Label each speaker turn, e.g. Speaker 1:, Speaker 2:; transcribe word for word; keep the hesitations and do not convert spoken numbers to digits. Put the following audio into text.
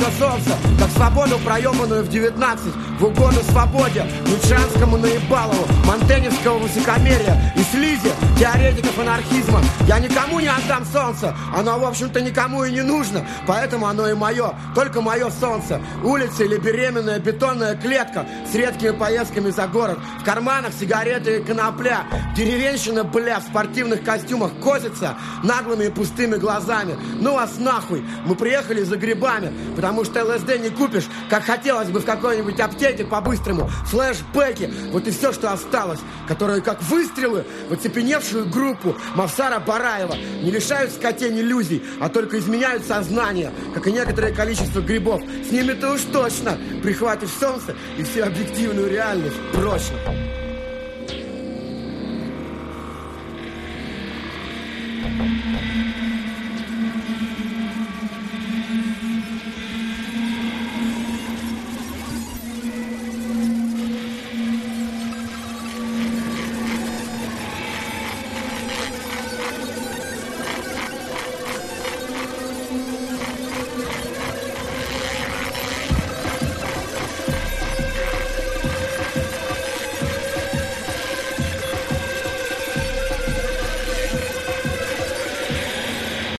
Speaker 1: за солнце, как свободу проебанную в девятнадцать, в угоду свободе, Ницшанскому наебалову, монтеневского высокомерия и слизи теоретиков анархизма. Я никому не отдам солнце, оно, в общем-то, никому и не нужно, поэтому оно и мое, только мое солнце. Улица или беременная бетонная клетка с редкими поездками за город, в карманах сигареты и конопля, деревенщина, бля, в спортивных костюмах косится наглыми и пустыми глазами. Ну вас нахуй, мы приехали за грибами, потому что ЛСД не купишь, как хотелось бы в какой-нибудь аптеке по-быстрому. Флешбеки, вот и все, что осталось, которые как выстрелы в оцепеневшую группу Мавсара Бараева не лишают скотень иллюзий, а только изменяют сознание, как и некоторое количество грибов. С ними ты уж точно прихватишь солнце и всю объективную реальность прочно.
Speaker 2: Thank you.